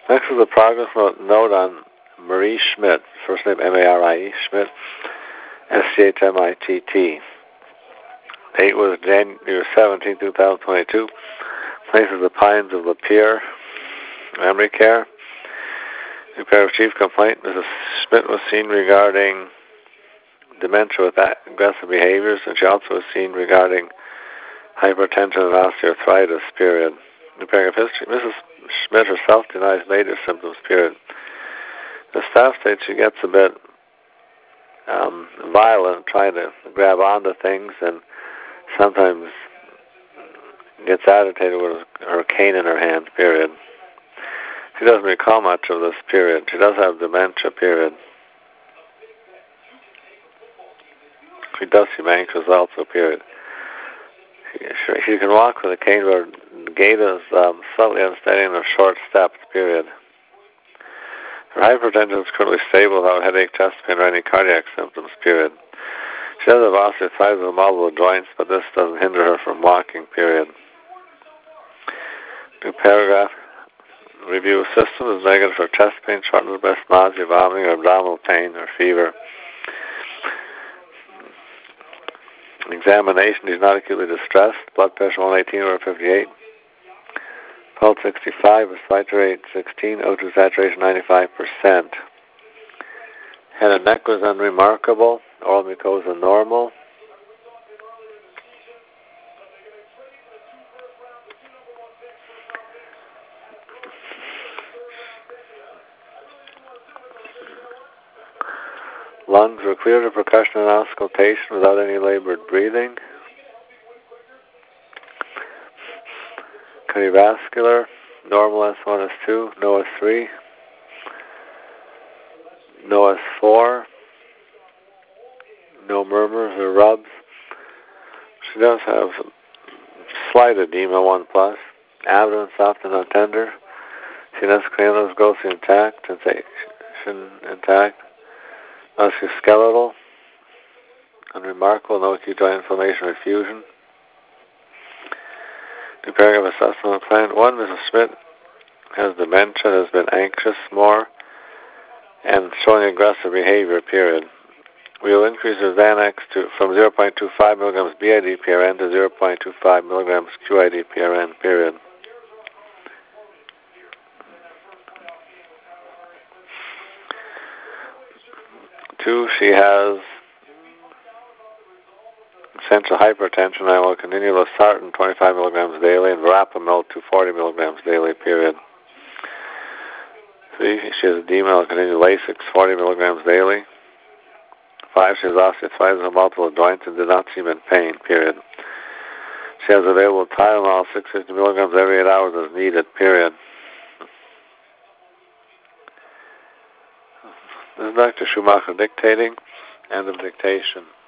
Next is a progress note on Marie Schmidt, first name M-A-R-I-E, Schmidt, S-C-H-M-I-T-T. Date was January 17, 2022. Place is the Pines of Lapeer, Memory Care. New paragraph chief complaint. Mrs. Schmidt was seen regarding dementia with aggressive behaviors, and she also was seen regarding hypertension and osteoarthritis, period. New paragraph history. Mrs. Schmidt herself denies later symptoms, period. The staff states she gets a bit violent, trying to grab onto things, and sometimes gets agitated with her cane in her hand, period. She doesn't recall much of this, period. She does have dementia, period. She does seem anxious also, period. She can walk with a cane, but her gait is slightly unsteady and of short steps, period. Her hypertension is currently stable without headache, chest pain, or any cardiac symptoms, period. She does have osteoarthritis of multiple joints, but this doesn't hinder her from walking, period. New paragraph. Review system is negative for chest pain, shortness of breath, nausea, vomiting, or abdominal pain, or fever. Examination, he's not acutely distressed. Blood pressure 118 over 58. Pulse 65, respiratory rate 16, O2 saturation 95%. Head and neck was unremarkable. Oral mucosa normal. Lungs were clear to percussion and auscultation without any labored breathing. Cardiovascular, normal S1, S2, no S3, no S4, no murmurs or rubs. She does have slight edema, 1+. Abdomen soft and not tender. CNS cranial growth intact, sensation intact. Musculoskeletal, unremarkable, no acute joint inflammation or fusion. New paragraph assessment plan. 1, Mrs. Schmidt has dementia, has been anxious more, and showing aggressive behavior, period. We will increase her Xanax from 0.25 milligrams BID PRN to 0.25 milligrams QID PRN, period. 2, she has essential hypertension. I will continue losartan 25 milligrams daily and verapamil 240 milligrams daily, period. 3, she has edema. I will continue Lasix 40 milligrams daily. 5, she has osteoarthritis of multiple joints and did not seem in pain, period. She has available Tylenol 650 milligrams every 8 hours as needed, period. This is Dr. Schumacher dictating. End of dictation.